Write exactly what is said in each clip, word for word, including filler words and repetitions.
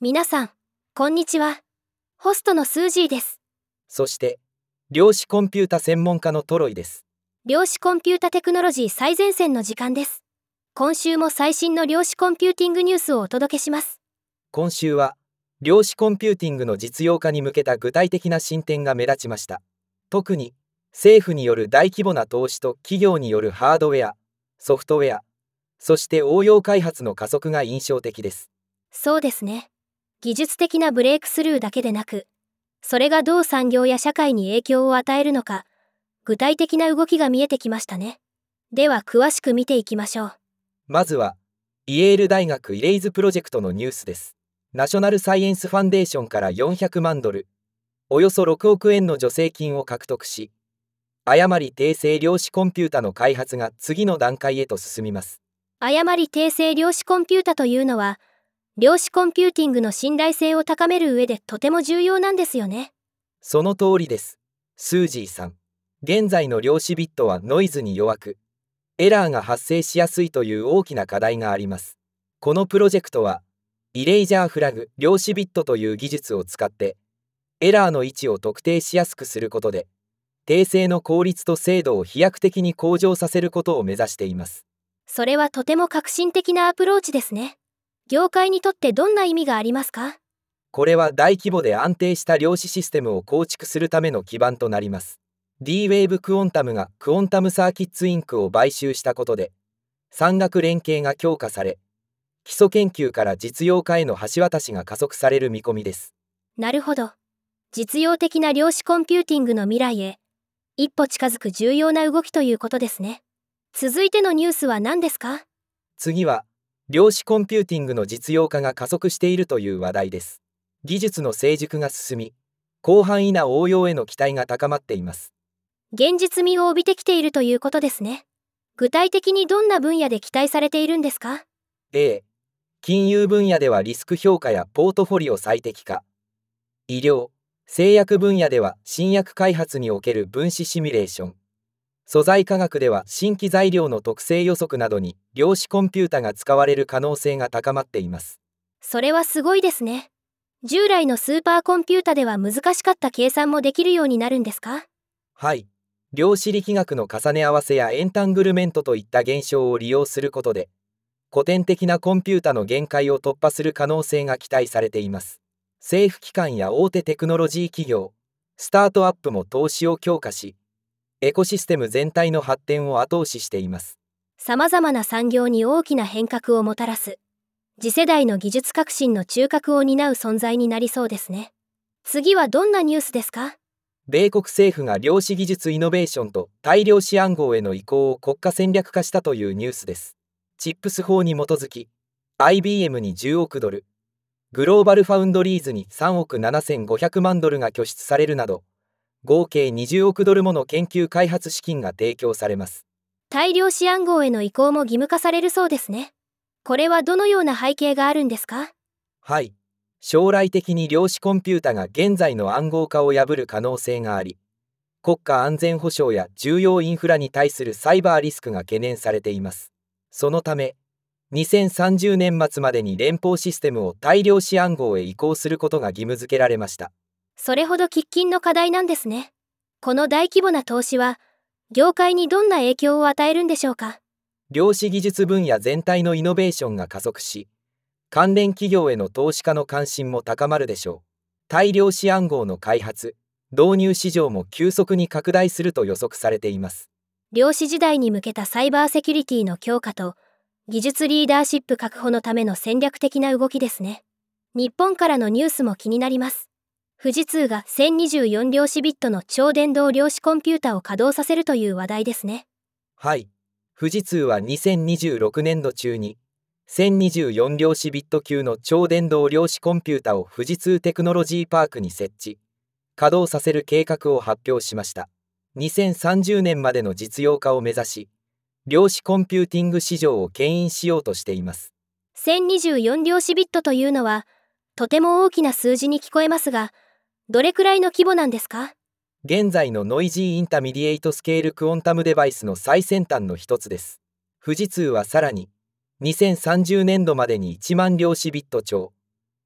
皆さん、こんにちは。ホストのスージーです。 そして、量子コンピュータ専門家のトロイです。 量子コンピュータテクノロジー最前線の時間です。今週も最新の量子コンピューティングニュースをお届けします。 今週は、量子コンピューティングの実用化に向けた具体的な進展が目立ちました。特に、政府による大規模な投資と企業によるハードウェア、ソフトウェア、そして応用開発の加速が印象的です。 そうですね。技術的なブレイクスルーだけでなく、それがどう産業や社会に影響を与えるのか、具体的な動きが見えてきましたね。では詳しく見ていきましょう。 まずは、イェール大学イレイズプロジェクトのニュースです。ナショナルサイエンスファンデーションからよんひゃくまんドル、およそろくおくえんの助成金を獲得し、誤り訂正量子コンピュータの開発が次の段階へと進みます。 誤り訂正量子コンピュータというのは、量子コンピューティングの信頼性を高める上でとても重要なんですよね。 その通りです、スージーさん。現在の量子ビットはノイズに弱く、エラーが発生しやすいという大きな課題があります。このプロジェクトは、イレイジャーフラグ量子ビットという技術を使って、エラーの位置を特定しやすくすることで、訂正の効率と精度を飛躍的に向上させることを目指しています。 それはとても革新的なアプローチですね。業界にとってどんな意味がありますか？ これは大規模で安定した量子システムを構築するための基盤となります。D ウェーブクオンタムがクオンタムサーキッツインクを買収したことで、産学連携が強化され、基礎研究から実用化への橋渡しが加速される見込みです。 なるほど。実用的な量子コンピューティングの未来へ、一歩近づく重要な動きということですね。続いてのニュースは何ですか？ 次は、量子コンピューティングの実用化が加速しているという話題です。技術の成熟が進み、広範囲な応用への期待が高まっています。 現実味を帯びてきているということですね。具体的にどんな分野で期待されているんですか？ A、金融分野ではリスク評価やポートフォリオ最適化。医療、製薬分野では新薬開発における分子シミュレーション。素材科学では新規材料の特性予測などに量子コンピュータが使われる可能性が高まっています。 それはすごいですね。従来のスーパーコンピュータでは難しかった計算もできるようになるんですか？ はい。量子力学の重ね合わせやエンタングルメントといった現象を利用することで、古典的なコンピュータの限界を突破する可能性が期待されています。政府機関や大手テクノロジー企業、スタートアップも投資を強化し、エコシステム全体の発展を後押ししています。 さまざまな産業に大きな変革をもたらす、次世代の技術革新の中核を担う存在になりそうですね。次はどんなニュースですか？ 米国政府が量子技術イノベーションと大量子暗号への移行を国家戦略化したというニュースです。チップス法に基づき、アイビーエム にじゅうおくドル、グローバルファウンドリーズにさんおくななせんごひゃくまんドルが拠出されるなど、合計にじゅうおくドルもの研究開発資金が提供されます。 大量子暗号への移行も義務化されるそうですね。これはどのような背景があるんですか？ はい。将来的に量子コンピュータが現在の暗号化を破る可能性があり、国家安全保障や重要インフラに対するサイバーリスクが懸念されています。そのため、にせんさんじゅうねん末までに連邦システムを大量子暗号へ移行することが義務付けられました。 それほど喫緊の課題なんですね。この大規模な投資は、業界にどんな影響を与えるんでしょうか？ 量子技術分野全体のイノベーションが加速し、関連企業への投資家の関心も高まるでしょう。大量子暗号の開発、導入市場も急速に拡大すると予測されています。 量子時代に向けたサイバーセキュリティの強化と、技術リーダーシップ確保のための戦略的な動きですね。日本からのニュースも気になります。富士通がせんにじゅうよん量子ビットの超電導量子コンピュータを稼働させるという話題ですね。 はい。富士通はにせんにじゅうろくねんど中に、せんにじゅうよん量子ビット級の超電導量子コンピュータを富士通テクノロジーパークに設置、稼働させる計画を発表しました。にせんさんじゅうねんまでの実用化を目指し、量子コンピューティング市場を牽引しようとしています。 せんにじゅうよん量子ビットというのは、とても大きな数字に聞こえますが、どれくらいの規模なんですか？ 現在のノイジーインタミディエイトスケールクオンタムデバイスの最先端の一つです。富士通はさらに、にせんさんじゅうねんどまでにいちまん量子ビット超、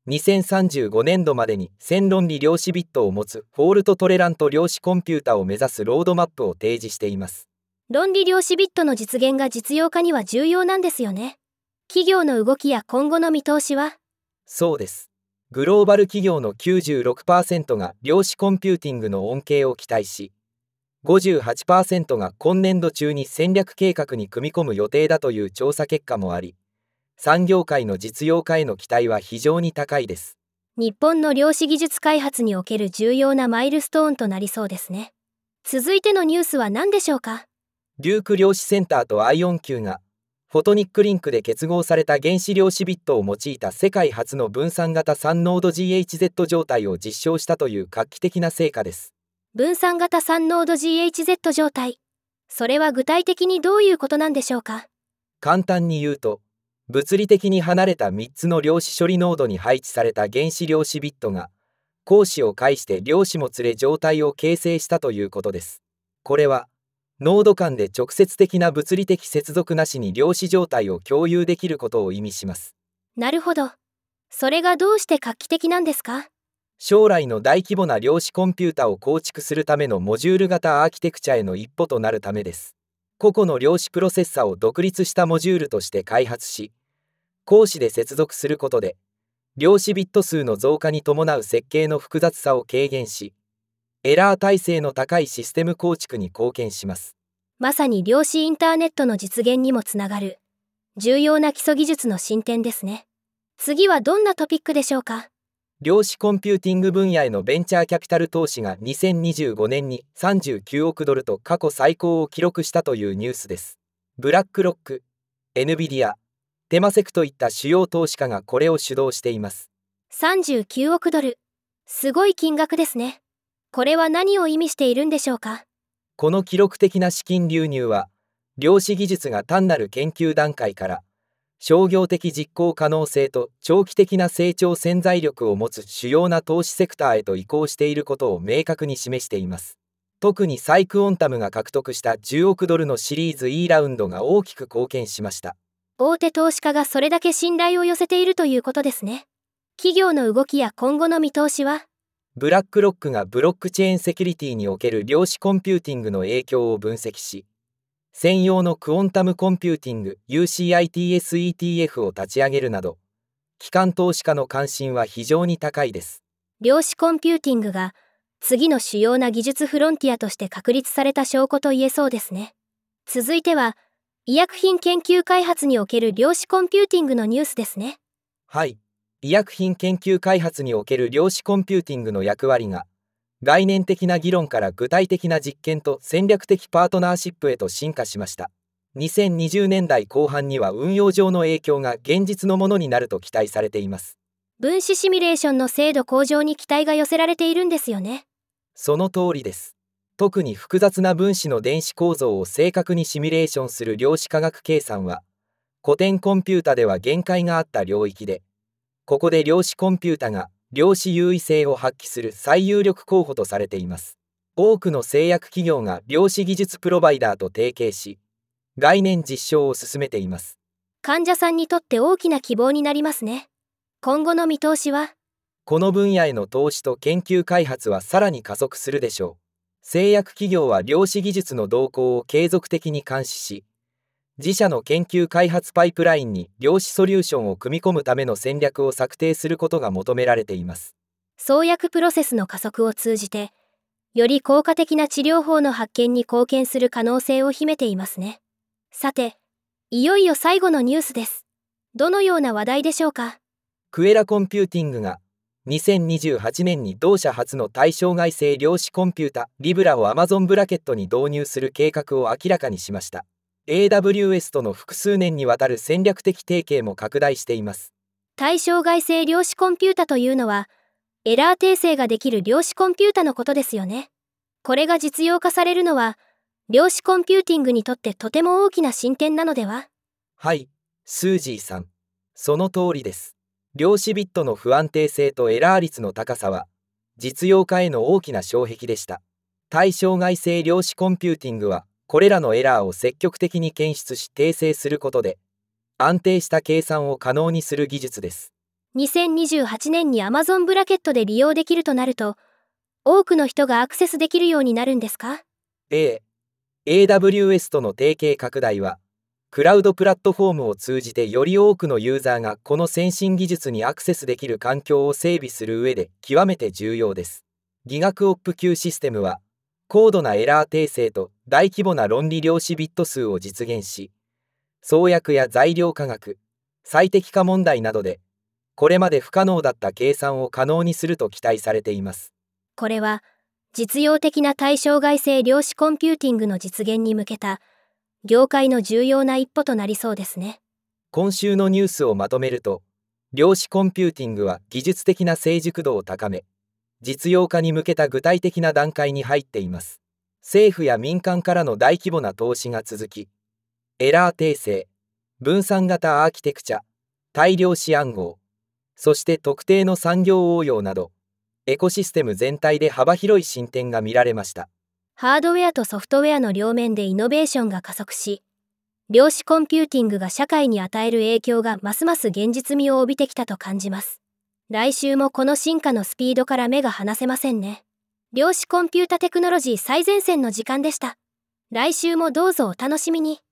にせんさんじゅうごねんどまでにせん論理量子ビットを持つフォールトトレラント量子コンピュータを目指すロードマップを提示しています。 論理量子ビットの実現が実用化には重要なんですよね。企業の動きや今後の見通しは？ そうです。グローバル企業の きゅうじゅうろくパーセント が量子コンピューティングの恩恵を期待し、ごじゅうはちパーセント が今年度中に戦略計画に組み込む予定だという調査結果もあり、産業界の実用化への期待は非常に高いです。 日本の量子技術開発における重要なマイルストーンとなりそうですね。続いてのニュースは何でしょうか？ デューク量子センターとアイオン Q がフォトニックリンクで結合された原子量子ビットを用いた世界初の分散型さんノード ジーエイチゼット 状態を実証したという画期的な成果です。 分散型さんノード ジーエイチゼット 状態。それは具体的にどういうことなんでしょうか？ 簡単に言うと、物理的に離れたみっつの量子処理ノードに配置された原子量子ビットが光子を介して量子もつれ状態を形成したということです。これはノード間で直接的な物理的接続なしに量子状態を共有できることを意味します。 なるほど。それがどうして画期的なんですか？ 将来の大規模な量子コンピュータを構築するためのモジュール型アーキテクチャへの一歩となるためです。個々の量子プロセッサを独立したモジュールとして開発し、光子で接続することで、量子ビット数の増加に伴う設計の複雑さを軽減し、エラー耐性の高いシステム構築に貢献します。 まさに量子インターネットの実現にもつながる重要な基礎技術の進展ですね。次はどんなトピックでしょうか？ 量子コンピューティング分野へのベンチャーキャピタル投資がにせんにじゅうごねんにさんじゅうきゅうおくドルと過去最高を記録したというニュースです。ブラックロック、エヌビディア、テマセクといった主要投資家がこれを主導しています。 さんじゅうきゅうおくドル。すごい金額ですね。これは何を意味しているんでしょうか？ この記録的な資金流入は、量子技術が単なる研究段階から商業的実行可能性と長期的な成長潜在力を持つ主要な投資セクターへと移行していることを明確に示しています。特にサイクオンタムが獲得したじゅうおくドルのシリーズ E ラウンドが大きく貢献しました。 大手投資家がそれだけ信頼を寄せているということですね。企業の動きや今後の見通しは？ ブラックロックがブロックチェーンセキュリティにおける量子コンピューティングの影響を分析し、専用のクオンタムコンピューティング ユーシーアイティーエスイーティーエフ を立ち上げるなど、機関投資家の関心は非常に高いです。 量子コンピューティングが次の主要な技術フロンティアとして確立された証拠と言えそうですね。続いては、医薬品研究開発における量子コンピューティングのニュースですね。 はい、医薬品研究開発における量子コンピューティングの役割が、概念的な議論から具体的な実験と戦略的パートナーシップへと進化しました。にせんにじゅうねんだいこう半には運用上の影響が現実のものになると期待されています。 分子シミュレーションの精度向上に期待が寄せられているんですよね。 その通りです。特に複雑な分子の電子構造を正確にシミュレーションする量子科学計算は、古典コンピュータでは限界があった領域で、ここで量子コンピュータが量子優位性を発揮する最有力候補とされています。多くの製薬企業が量子技術プロバイダーと提携し、概念実証を進めています。 患者さんにとって大きな希望になりますね。今後の見通しは？ この分野への投資と研究開発はさらに加速するでしょう。製薬企業は量子技術の動向を継続的に監視し、自社の研究開発パイプラインに量子ソリューションを組み込むための戦略を策定することが求められています。 創薬プロセスの加速を通じて、より効果的な治療法の発見に貢献する可能性を秘めていますね。さて、いよいよ最後のニュースです。どのような話題でしょうか？ クエラコンピューティングがにせんにじゅうはちねんに同社初の対象外性量子コンピュータリブラを Amazon ブラケットに導入する計画を明らかにしました。エーダブリューエス との複数年にわたる戦略的提携も拡大しています。 対象外性量子コンピュータというのは、エラー訂正ができる量子コンピュータのことですよね。これが実用化されるのは、量子コンピューティングにとってとても大きな進展なのでは？ はい、スージーさん。その通りです。量子ビットの不安定性とエラー率の高さは、実用化への大きな障壁でした。対象外性量子コンピューティングは、これらのエラーを積極的に検出し訂正することで、安定した計算を可能にする技術です。 にせんにじゅうはちねんに Amazon ブラケットで利用できるとなると、多くの人がアクセスできるようになるんですか？ A、エーダブリューエス との提携拡大は、クラウドプラットフォームを通じてより多くのユーザーがこの先進技術にアクセスできる環境を整備する上で極めて重要です。ギガクオップ級システムは、高度なエラー訂正と大規模な論理量子ビット数を実現し、創薬や材料科学、最適化問題などで、これまで不可能だった計算を可能にすると期待されています。 これは、実用的な対象外性量子コンピューティングの実現に向けた、業界の重要な一歩となりそうですね。 今週のニュースをまとめると、量子コンピューティングは技術的な成熟度を高め、実用化に向けた具体的な段階に入っています。政府や民間からの大規模な投資が続き、エラー訂正、分散型アーキテクチャ、大量子暗号、そして特定の産業応用など、エコシステム全体で幅広い進展が見られました。 ハードウェアとソフトウェアの両面でイノベーションが加速し、量子コンピューティングが社会に与える影響がますます現実味を帯びてきたと感じます。来週もこの進化のスピードから目が離せませんね。量子コンピュータテクノロジー最前線の時間でした。来週もどうぞお楽しみに。